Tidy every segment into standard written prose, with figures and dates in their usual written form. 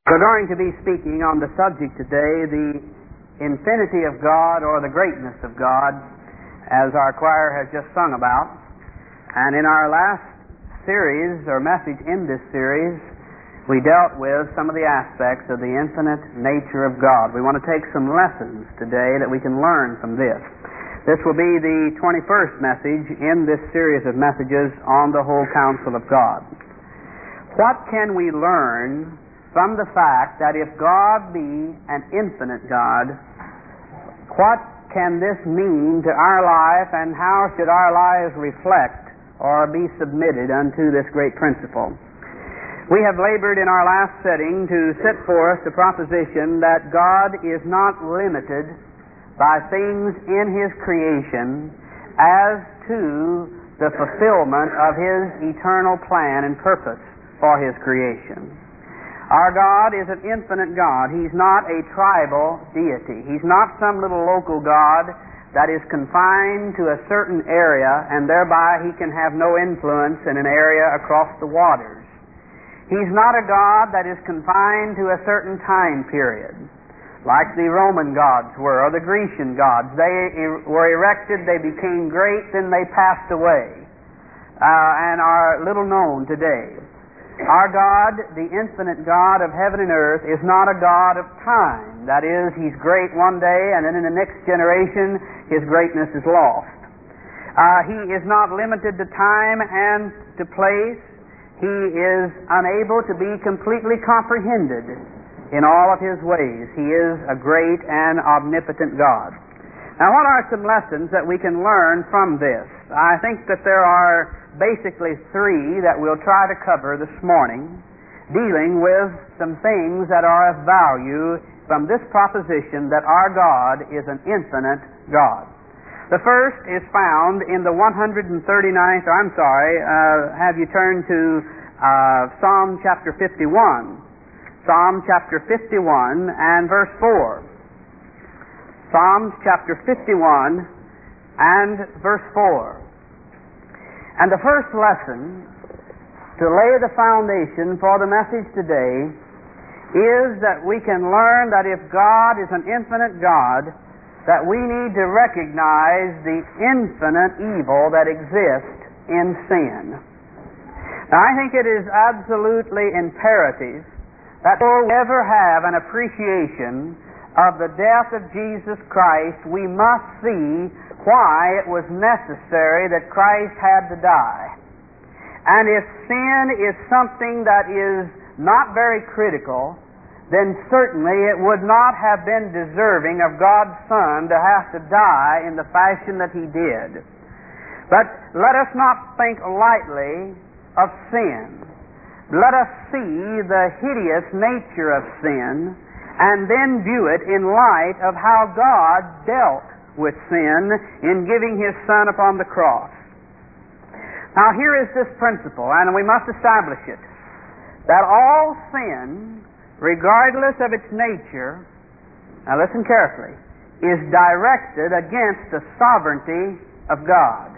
We're going to be speaking on the subject today, the infinity of God or the greatness of God, as our choir has just sung about. And in our last series, or message in this series, we dealt with some of the aspects of the infinite nature of God. We want to take some lessons today that we can learn from this. This will be the 21st message in this series of messages on the whole counsel of God. What can we learn from the fact that if God be an infinite God, what can this mean to our life, and how should our lives reflect or be submitted unto this great principle? We have labored in our last setting to set forth the proposition that God is not limited by things in His creation as to the fulfillment of His eternal plan and purpose for His creation. Our God is an infinite God. He's not a tribal deity. He's not some little local God that is confined to a certain area and thereby He can have no influence in an area across the waters. He's not a God that is confined to a certain time period, like the Roman gods were, or the Grecian gods. They were erected, they became great, then they passed away, and are little known today. Our God, the infinite God of heaven and earth, is not a God of time. That is, He's great one day, and then in the next generation, His greatness is lost. He is not limited to time and to place. He is unable to be completely comprehended in all of His ways. He is a great and omnipotent God. Now, what are some lessons that we can learn from this? I think that there are basically three that we'll try to cover this morning, dealing with some things that are of value from this proposition that our God is an infinite God. The first is found in the 139th, have you turn to Psalm chapter 51. Psalm chapter 51 and verse 4. Psalms chapter 51 and verse 4. And the first lesson to lay the foundation for the message today is that we can learn that if God is an infinite God, that we need to recognize the infinite evil that exists in sin. Now, I think it is absolutely imperative that we ever have an appreciation of the death of Jesus Christ, we must see why it was necessary that Christ had to die. And if sin is something that is not very critical, then certainly it would not have been deserving of God's Son to have to die in the fashion that He did. But let us not think lightly of sin. Let us see the hideous nature of sin and then view it in light of how God dealt with sin in giving His Son upon the cross. Now, here is this principle, and we must establish it, that all sin, regardless of its nature, now listen carefully, is directed against the sovereignty of God.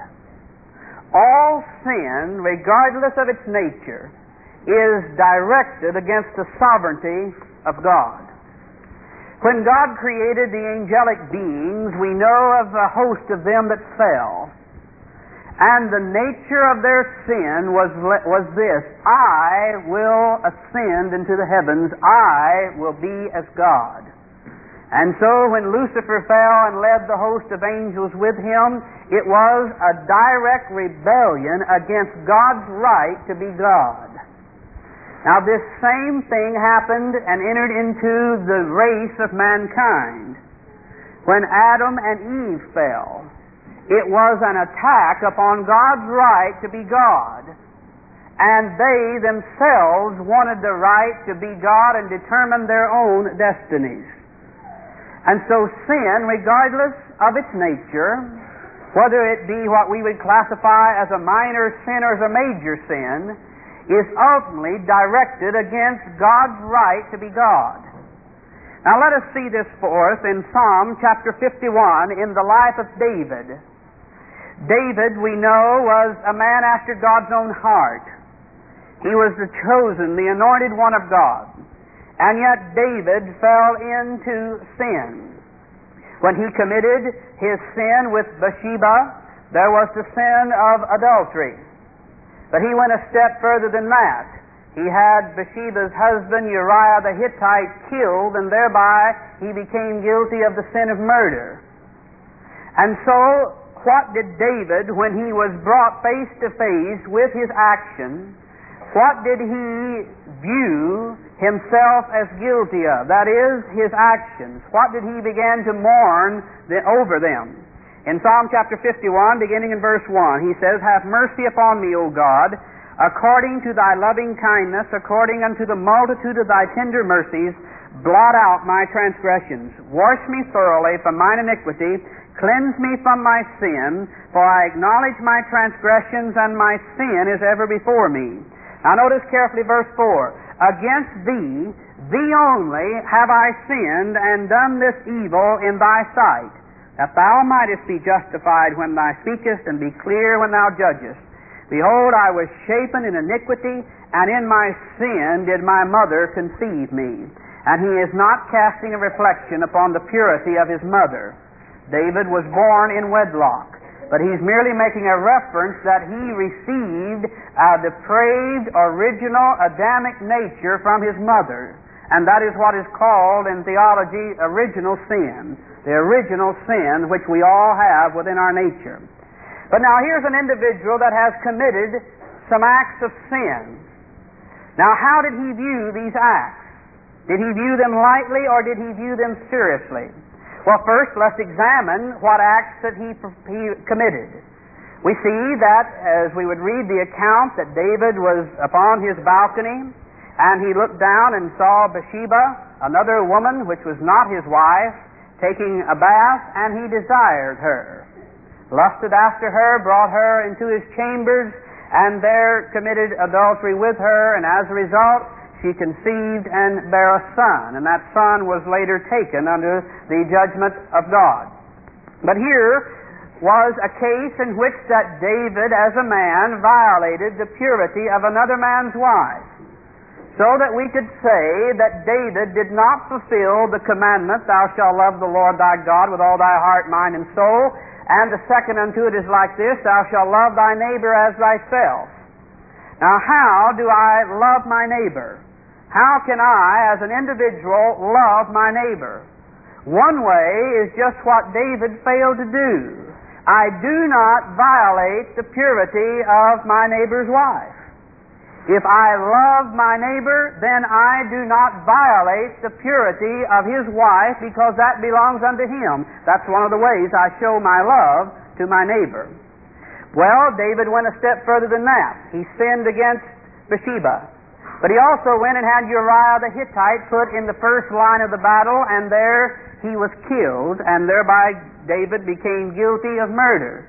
All sin, regardless of its nature, is directed against the sovereignty of God. When God created the angelic beings, we know of a host of them that fell. And the nature of their sin was this: I will ascend into the heavens, I will be as God. And so when Lucifer fell and led the host of angels with him, it was a direct rebellion against God's right to be God. Now, this same thing happened and entered into the race of mankind. When Adam and Eve fell, it was an attack upon God's right to be God. And they themselves wanted the right to be God and determine their own destinies. And so sin, regardless of its nature, whether it be what we would classify as a minor sin or as a major sin, is ultimately directed against God's right to be God. Now let us see this forth in Psalm chapter 51 in the life of David. David, we know, was a man after God's own heart. He was the chosen, the anointed one of God. and yet David fell into sin. When he committed his sin with Bathsheba, there was the sin of adultery. But he went a step further than that. He had Bathsheba's husband Uriah the Hittite killed, and thereby he became guilty of the sin of murder. And so, what did David, when he was brought face to face with his action, what did he view himself as guilty of? That is, his actions. What did he begin to mourn over them? In Psalm chapter 51, beginning in verse 1, he says, "Have mercy upon me, O God, according to thy loving kindness, according unto the multitude of thy tender mercies, blot out my transgressions. Wash me thoroughly from mine iniquity, cleanse me from my sin, for I acknowledge my transgressions, and my sin is ever before me." Now notice carefully verse 4. "Against thee, thee only, have I sinned, and done this evil in thy sight, that thou mightest be justified when thou speakest, and be clear when thou judgest. Behold, I was shapen in iniquity, and in my sin did my mother conceive me." And he is not casting a reflection upon the purity of his mother. David was born in wedlock, but he's merely making a reference that he received a depraved, original Adamic nature from his mother. And that is what is called in theology original sin. The original sin which we all have within our nature. But now here's an individual that has committed some acts of sin. Now how did he view these acts? Did he view them lightly, or did he view them seriously? Well, first, let's examine what acts that he committed. We see that, as we would read the account, that David was upon his balcony, and he looked down and saw Bathsheba, another woman which was not his wife, taking a bath, and he desired her. Lusted after her, brought her into his chambers, and there committed adultery with her, and as a result, she conceived and bare a son, and that son was later taken under the judgment of God. But here was a case in which that David, as a man, violated the purity of another man's wife, so that we could say that David did not fulfill the commandment, "Thou shalt love the Lord thy God with all thy heart, mind, and soul," and the second unto it is like this, "Thou shalt love thy neighbor as thyself." Now, how do I love my neighbor? How can I, as an individual, love my neighbor? One way is just what David failed to do. I do not violate the purity of my neighbor's wife. If I love my neighbor, then I do not violate the purity of his wife, because that belongs unto him. That's one of the ways I show my love to my neighbor. Well, David went a step further than that. He sinned against Bathsheba. But he also went and had Uriah the Hittite put in the first line of the battle, and there he was killed, and thereby David became guilty of murder.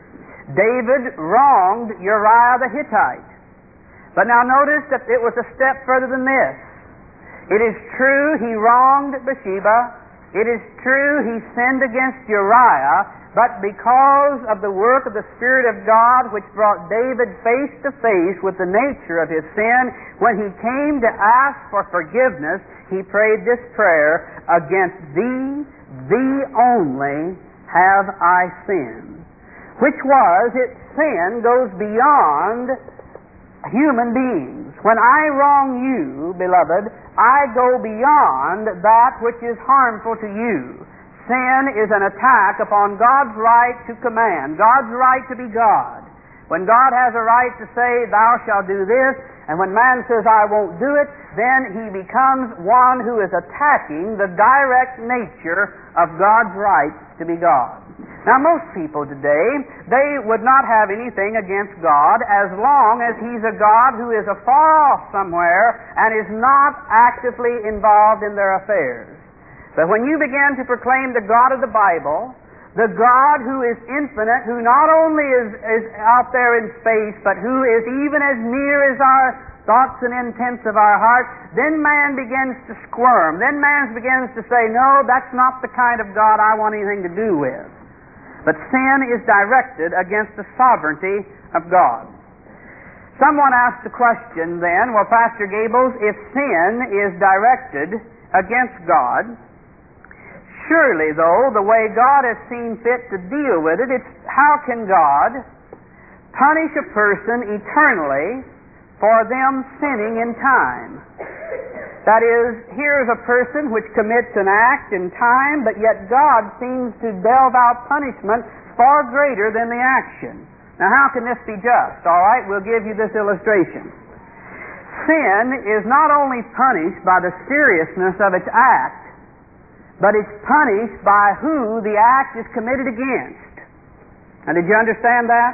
David wronged Uriah the Hittite. But now notice that it was a step further than this. It is true he wronged Bathsheba. It is true he sinned against Uriah, but because of the work of the Spirit of God which brought David face to face with the nature of his sin, when he came to ask for forgiveness, he prayed this prayer, "Against thee, thee only have I sinned." Which was, sin goes beyond human beings. When I wrong you, beloved, I go beyond that which is harmful to you. Sin is an attack upon God's right to command, God's right to be God. When God has a right to say, "Thou shalt do this," and when man says, "I won't do it," then he becomes one who is attacking the direct nature of God's right to be God. Now, most people today, they would not have anything against God as long as He's a God who is afar off somewhere and is not actively involved in their affairs. But when you begin to proclaim the God of the Bible, the God who is infinite, who not only is out there in space, but who is even as near as our thoughts and intents of our heart, then man begins to squirm. Then man begins to say, "No, that's not the kind of God I want anything to do with." But sin is directed against the sovereignty of God. Someone asked the question then, "Well, Pastor Gables, if sin is directed against God. Surely, though, the way God has seen fit to deal with it, it's how can God punish a person eternally for them sinning in time? That is, here's a person which commits an act in time, but yet God seems to delve out punishment far greater than the action. Now, how can this be just? All right, we'll give you this illustration. Sin is not only punished by the seriousness of its act, but it's punished by who the act is committed against. Now, did you understand that?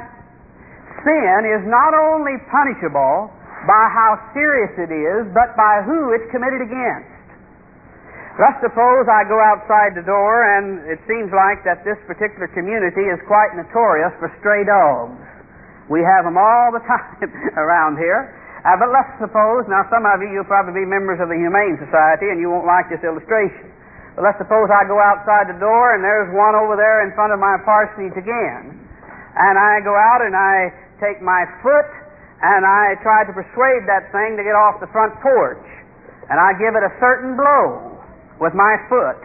Sin is not only punishable by how serious it is, but by who it's committed against. Let's suppose I go outside the door, and it seems like that this particular community is quite notorious for stray dogs. We have them all the time around here. But let's suppose, now some of you'll probably be members of the Humane Society, and you won't like this illustration. But let's suppose I go outside the door, and there's one over there in front of my parsonage again. And I go out and I take my foot, and I try to persuade that thing to get off the front porch. And I give it a certain blow with my foot.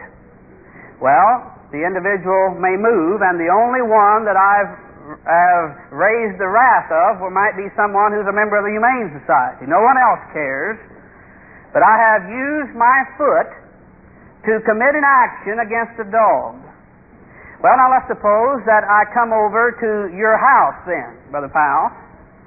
Well, the individual may move, and the only one that I've raised the wrath of might be someone who's a member of the Humane Society. No one else cares. But I have used my foot to commit an action against a dog. Well, now let's suppose that I come over to your house then, Brother Powell,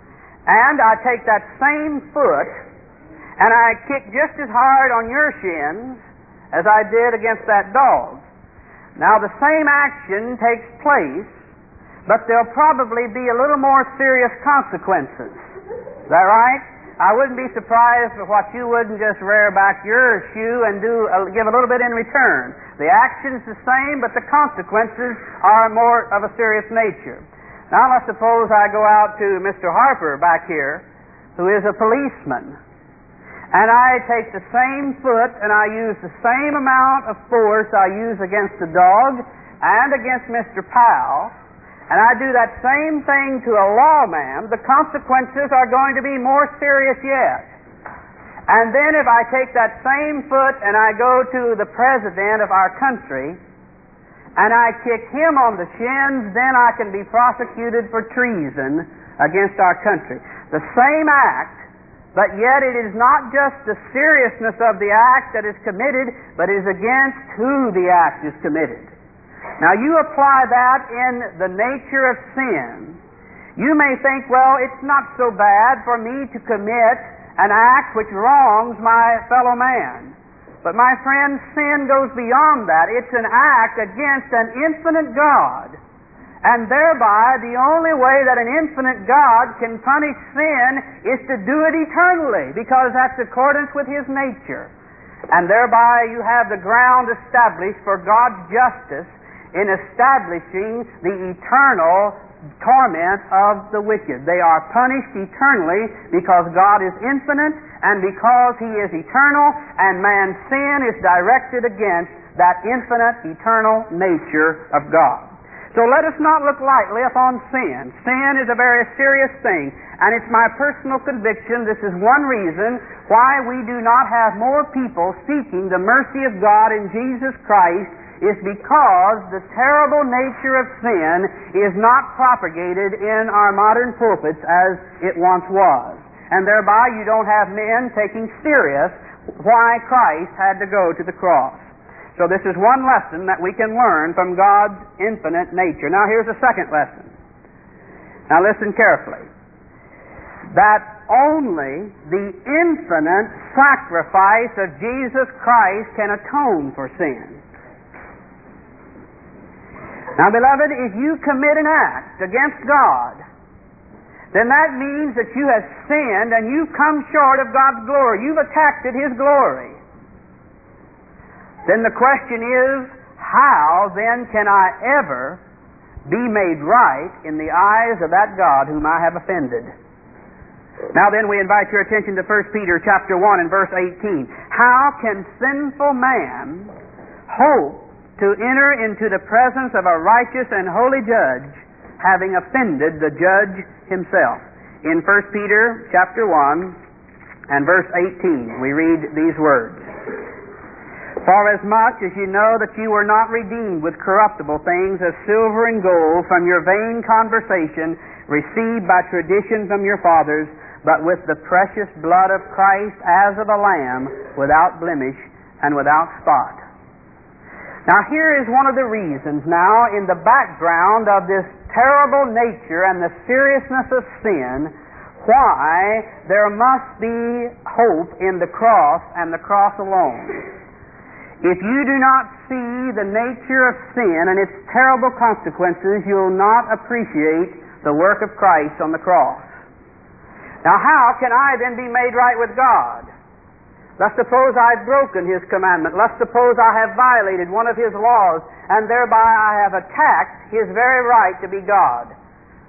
and I take that same foot and I kick just as hard on your shins as I did against that dog. Now, the same action takes place, but there'll probably be a little more serious consequences. Is that right? I wouldn't be surprised if what you wouldn't just rear back your shoe and give a little bit in return. The action's the same, but the consequences are more of a serious nature. Now, let's suppose I go out to Mr. Harper back here, who is a policeman, and I take the same foot and I use the same amount of force I use against the dog and against Mr. Powell, and I do that same thing to a lawman. The consequences are going to be more serious yet. And then if I take that same foot and I go to the president of our country and I kick him on the shins, then I can be prosecuted for treason against our country. The same act, but yet it is not just the seriousness of the act that is committed, but is against who the act is committed. Now, you apply that in the nature of sin. You may think, well, it's not so bad for me to commit an act which wrongs my fellow man. But my friend, sin goes beyond that. It's an act against an infinite God. And thereby, the only way that an infinite God can punish sin is to do it eternally, because that's accordance with His nature. And thereby, you have the ground established for God's justice in establishing the eternal torment of the wicked. They are punished eternally because God is infinite and because He is eternal, and man's sin is directed against that infinite, eternal nature of God. So let us not look lightly upon sin. Sin is a very serious thing, and it's my personal conviction this is one reason why we do not have more people seeking the mercy of God in Jesus Christ, is because the terrible nature of sin is not propagated in our modern pulpits as it once was. And thereby you don't have men taking serious why Christ had to go to the cross. So this is one lesson that we can learn from God's infinite nature. Now here's a second lesson. Now listen carefully. That only the infinite sacrifice of Jesus Christ can atone for sin. Now, beloved, if you commit an act against God, then that means that you have sinned and you've come short of God's glory. You've attacked His glory. Then the question is, how then can I ever be made right in the eyes of that God whom I have offended? Now then, we invite your attention to 1 Peter chapter 1 and verse 18. How can sinful man hope to enter into the presence of a righteous and holy judge, having offended the judge himself? In 1 Peter chapter 1 and verse 18, we read these words. For as much as you know that you were not redeemed with corruptible things as silver and gold from your vain conversation received by tradition from your fathers, but with the precious blood of Christ as of a lamb, without blemish and without spot. Now here is one of the reasons now in the background of this terrible nature and the seriousness of sin why there must be hope in the cross and the cross alone. If you do not see the nature of sin and its terrible consequences, you'll not appreciate the work of Christ on the cross. Now how can I then be made right with God? Let's suppose I've broken His commandment. Let's suppose I have violated one of His laws, and thereby I have attacked His very right to be God.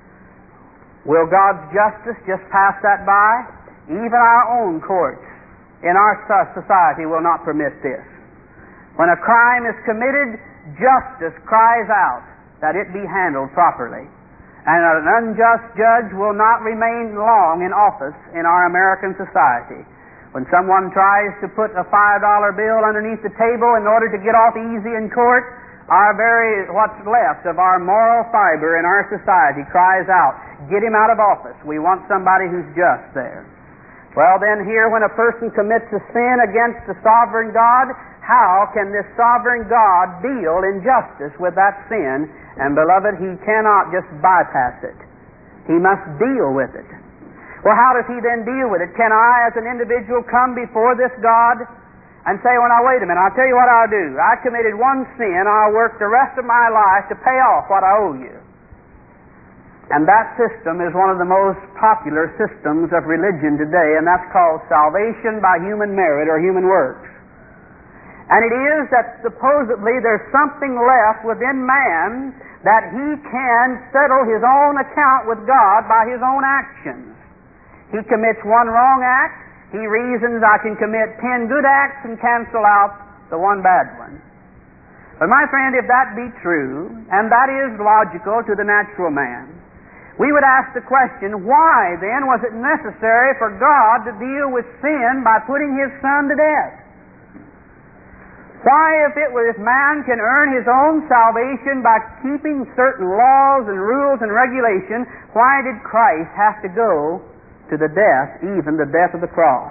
Will God's justice just pass that by? Even our own courts in our society will not permit this. When a crime is committed, justice cries out that it be handled properly. And an unjust judge will not remain long in office in our American society. When someone tries to put a $5 bill underneath the table in order to get off easy in court, what's left of our moral fiber in our society cries out, get him out of office. We want somebody who's just there. Well then here, when a person commits a sin against the sovereign God, how can this sovereign God deal in justice with that sin? And beloved, He cannot just bypass it. He must deal with it. Well, how does He then deal with it? Can I, as an individual, come before this God and say, well, now wait a minute, I'll tell you what I'll do. I committed one sin, I'll work the rest of my life to pay off what I owe you. And that system is one of the most popular systems of religion today, and that's called salvation by human merit or human works. And it is that supposedly there's something left within man that he can settle his own account with God by his own actions. He commits one wrong act, he reasons I can commit 10 good acts and cancel out the one bad one. But my friend, if that be true, and that is logical to the natural man, we would ask the question, why then was it necessary for God to deal with sin by putting His Son to death? Why, if man can earn his own salvation by keeping certain laws and rules and regulations, why did Christ have to go to the death, even the death of the cross?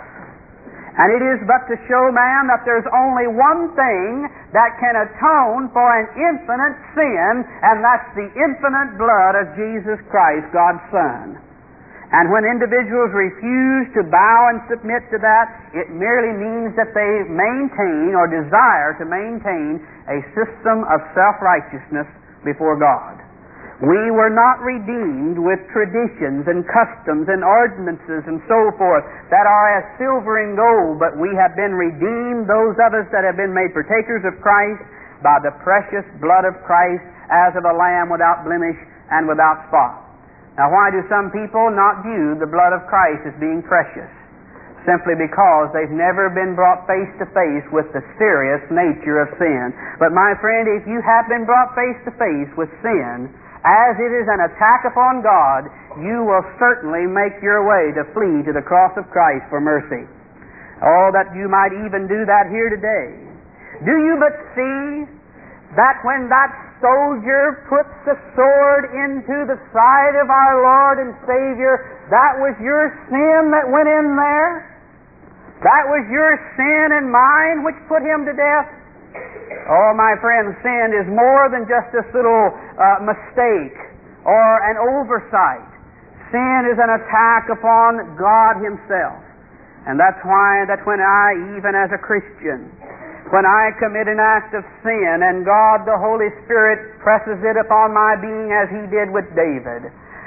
And it is but to show man that there's only one thing that can atone for an infinite sin, and that's the infinite blood of Jesus Christ, God's Son. And when individuals refuse to bow and submit to that, it merely means that they maintain or desire to maintain a system of self-righteousness before God. We were not redeemed with traditions and customs and ordinances and so forth that are as silver and gold, but we have been redeemed, those of us that have been made partakers of Christ, by the precious blood of Christ as of a lamb without blemish and without spot. Now, why do some people not view the blood of Christ as being precious? Simply because they've never been brought face to face with the serious nature of sin. But my friend, if you have been brought face to face with sin, as it is an attack upon God, you will certainly make your way to flee to the cross of Christ for mercy. Oh, that you might even do that here today. Do you but see that when that soldier puts the sword into the side of our Lord and Savior, that was your sin that went in there? That was your sin and mine which put Him to death? Oh, my friend, sin is more than just this little mistake or an oversight. Sin is an attack upon God Himself. And that's why that when I, even as a Christian, when I commit an act of sin and God the Holy Spirit presses it upon my being as He did with David,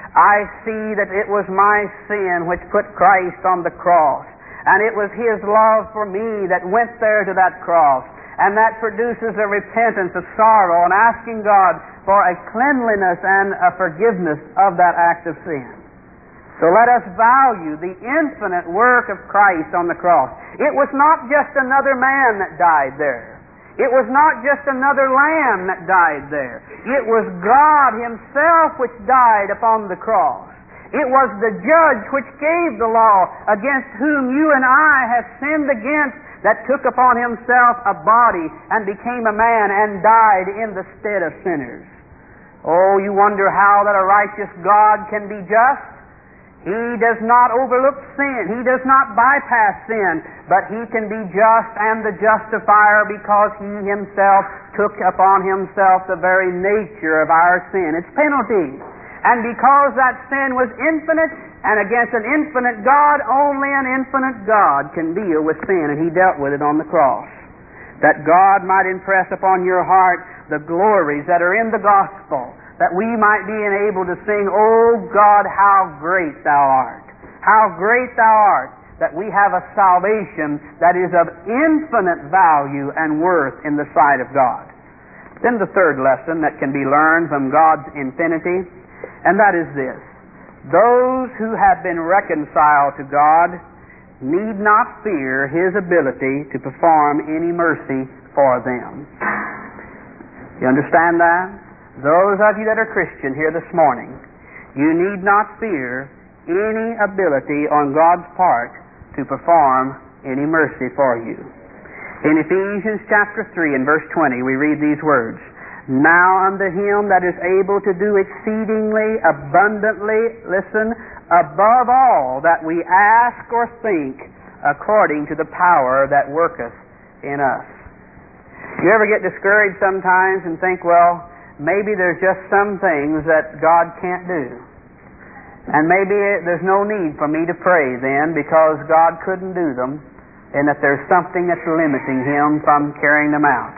I see that it was my sin which put Christ on the cross. And it was His love for me that went there to that cross. And that produces a repentance, a sorrow, and asking God for a cleanliness and a forgiveness of that act of sin. So let us value the infinite work of Christ on the cross. It was not just another man that died there. It was not just another lamb that died there. It was God Himself which died upon the cross. It was the judge which gave the law, against whom you and I have sinned against, that took upon himself a body and became a man and died in the stead of sinners. Oh, you wonder how that a righteous God can be just? He does not overlook sin. He does not bypass sin, but He can be just and the justifier because He Himself took upon Himself the very nature of our sin, its penalty. And because that sin was infinite, and against an infinite God, only an infinite God can deal with sin, and He dealt with it on the cross. That God might impress upon your heart the glories that are in the gospel, that we might be enabled to sing, "O God, how great Thou art! How great Thou art!" That we have a salvation that is of infinite value and worth in the sight of God. Then the third lesson that can be learned from God's infinity, and that is this: those who have been reconciled to God need not fear His ability to perform any mercy for them. You understand that? Those of you that are Christian here this morning, you need not fear any ability on God's part to perform any mercy for you. In Ephesians chapter 3 and verse 20, we read these words: "Now unto Him that is able to do exceedingly abundantly," listen, "above all that we ask or think, according to the power that worketh in us." You ever get discouraged sometimes and think, well, maybe there's just some things that God can't do. And maybe there's no need for me to pray then because God couldn't do them, and that there's something that's limiting Him from carrying them out.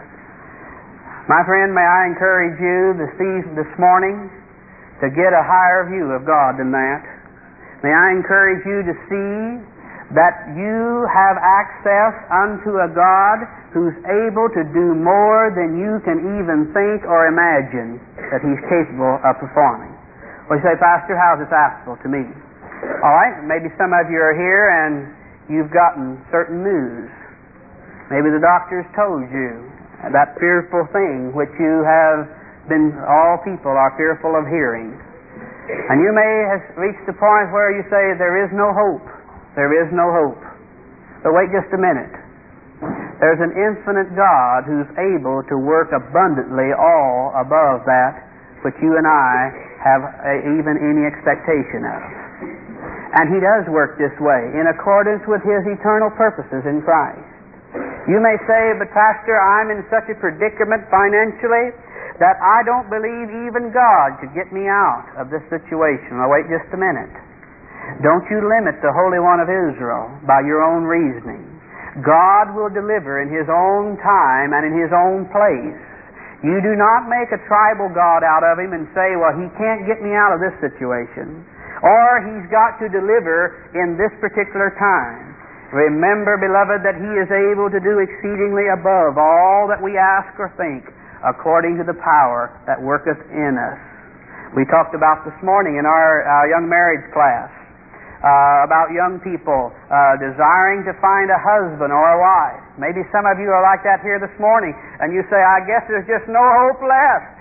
My friend, may I encourage you this morning to get a higher view of God than that. May I encourage you to see that you have access unto a God who's able to do more than you can even think or imagine that He's capable of performing. Well, you say, "Pastor, how's this applicable to me?" All right, maybe some of you are here and you've gotten certain news. Maybe the doctors told you that fearful thing which you have been, all people are fearful of hearing. And you may have reached the point where you say, "There is no hope. There is no hope." But wait just a minute. There's an infinite God who's able to work abundantly all above that which you and I have even any expectation of. And He does work this way in accordance with His eternal purposes in Christ. You may say, "But Pastor, I'm in such a predicament financially that I don't believe even God could get me out of this situation." Now wait just a minute. Don't you limit the Holy One of Israel by your own reasoning. God will deliver in His own time and in His own place. You do not make a tribal God out of Him and say, "Well, He can't get me out of this situation," or "He's got to deliver in this particular time." Remember, beloved, that He is able to do exceedingly above all that we ask or think, according to the power that worketh in us. We talked about this morning in our young marriage class about young people desiring to find a husband or a wife. Maybe some of you are like that here this morning, and you say, "I guess there's just no hope left.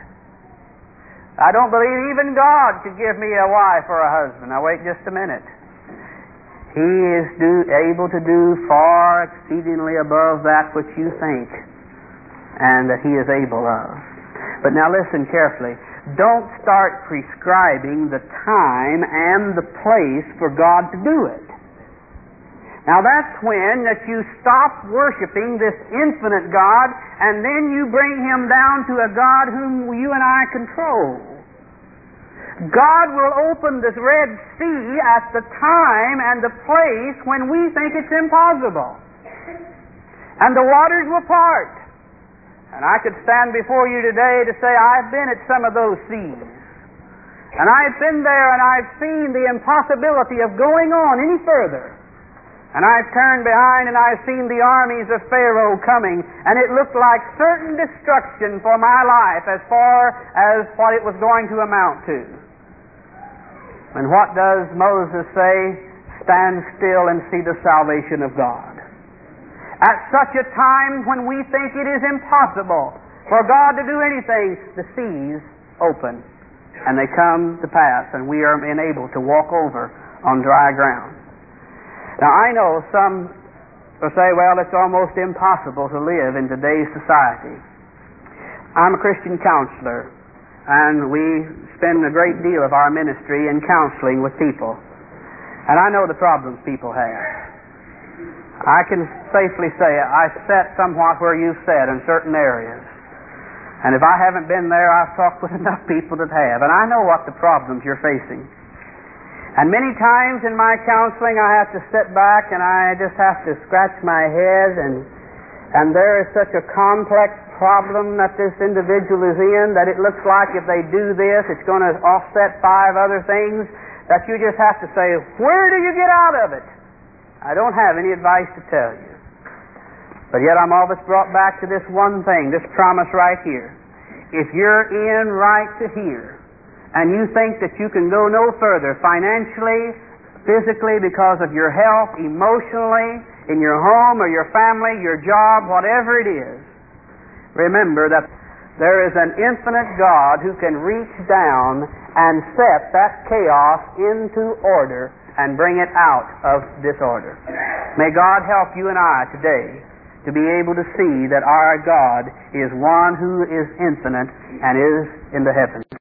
I don't believe even God could give me a wife or a husband." Now wait just a minute. He is able to do far exceedingly above that which you think, and that He is able of. But now listen carefully. Don't start prescribing the time and the place for God to do it. Now that's when that you stop worshiping this infinite God, and then you bring Him down to a God whom you and I control. God will open this Red Sea at the time and the place when we think it's impossible. And the waters will part. And I could stand before you today to say, I've been at some of those seas. And I've been there and I've seen the impossibility of going on any further. And I've turned behind and I've seen the armies of Pharaoh coming, and it looked like certain destruction for my life as far as what it was going to amount to. And what does Moses say? Stand still and see the salvation of God. At such a time when we think it is impossible for God to do anything, the seas open and they come to pass, and we are enabled to walk over on dry ground. Now I know some will say, well, it's almost impossible to live in today's society. I'm a Christian counselor, and we spend a great deal of our ministry in counseling with people. And I know the problems people have. I can safely say I sat somewhat where you sat in certain areas. And if I haven't been there, I've talked with enough people that have. And I know what the problems you're facing. And many times in my counseling, I have to sit back and I just have to scratch my head, and there is such a complex problem that this individual is in that it looks like if they do this, it's going to offset 5 other things that you just have to say, where do you get out of it? I don't have any advice to tell you. But yet I'm always brought back to this one thing, this promise right here. If you're in right to hear, and you think that you can go no further financially, physically, because of your health, emotionally, in your home or your family, your job, whatever it is, remember that there is an infinite God who can reach down and set that chaos into order and bring it out of disorder. May God help you and I today to be able to see that our God is one who is infinite and is in the heavens.